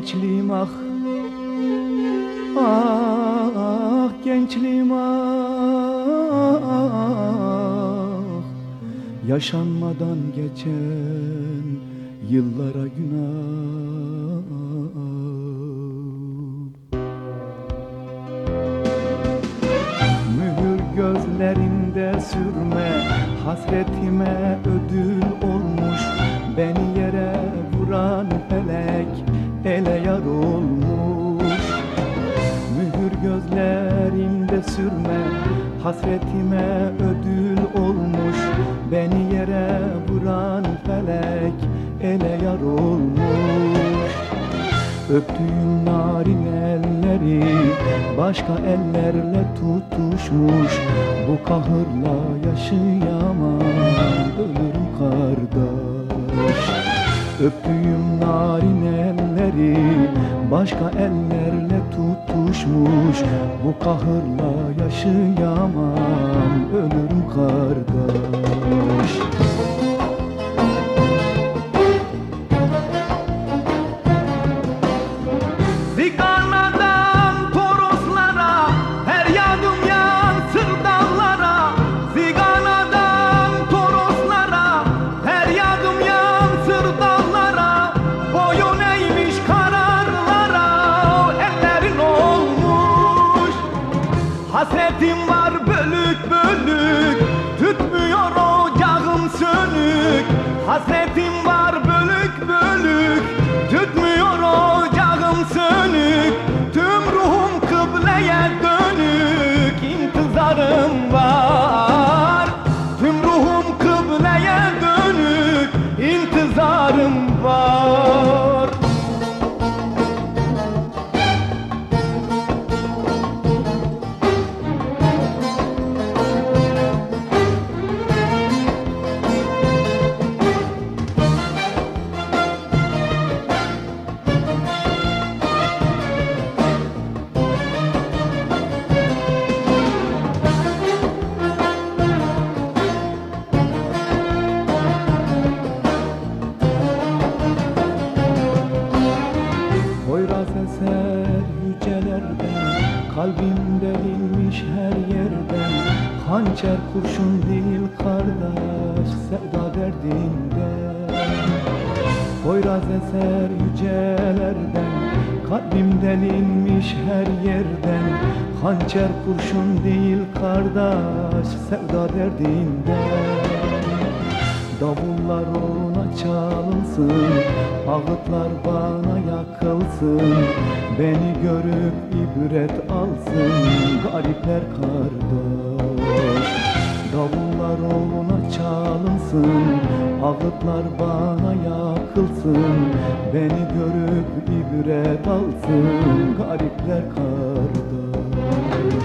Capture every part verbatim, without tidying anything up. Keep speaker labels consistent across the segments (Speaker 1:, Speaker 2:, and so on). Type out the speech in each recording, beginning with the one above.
Speaker 1: gençliğim ah, ah gençliğim ah, yaşanmadan geçen yıllara günah. Mühür gözlerinde sürme, hasretime ödül olmuş. Beni yere vuran felek ele yar olmuş. Mühür gözlerinde sürme, hasretime ödül olmuş. Beni yere vuran felek ele yar olmuş. Öptüğüm narin elleri başka ellerle tutuşmuş. Bu kahırla yaşayamam, ölürüm kardeş. Öptüğüm narin elleri başka ellerle tutuşmuş. Bu kahırla yaşayamam, ölürüm kardeş.
Speaker 2: Ziganadan Toroslara, her yadım yansır dallara. Ziganadan Toroslara, her yadım yansır dallara. Boyun eğmiş kararlara, ellerin olmuş. Hasretim var bölük bölük, tütmüyor ocağım sönük. Hasretim var bölük bölük, tütmüyor ocağım sönük. Tüm ruhum kıbleye dönük, intizarım var. Tüm ruhum kıbleye dönük, intizarım var.
Speaker 1: Poyraz eser yücelerden, kalbim delinmiş her yerden. Hançer kurşun değil kardeş, sevda derdinden. Poyraz eser yücelerden, kalbim delinmiş her yerden. Hançer kurşun değil kardeş, sevda derdinden. Davullar ona çalınsın, ağıtlar bana yakılsın. Beni görüp ibret alsın garipler kardeş. Davullar ona çalınsın, ağıtlar bana yakılsın. Beni görüp ibret alsın garipler kardeş.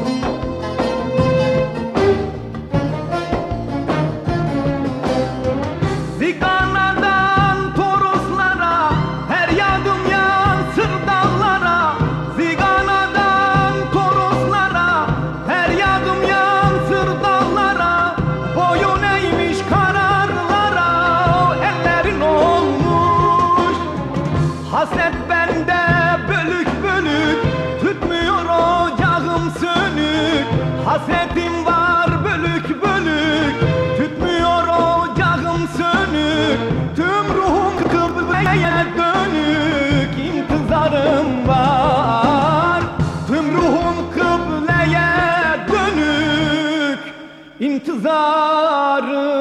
Speaker 2: Ziganadan Toroslara, her yadım yansır dallara. Ziganadan Toroslara, her yadım yansır dallara. Boyun eğmiş kararlara, ellerin olmuş. Hasret bende bölük bölük, tütmüyor ocağım sönük. Hasretim var bölük bölük, tütmüyor ocağım sönük. Tüm ruhum kıbleye dönük, intizarım var. Tüm ruhum kıbleye dönük, intizarım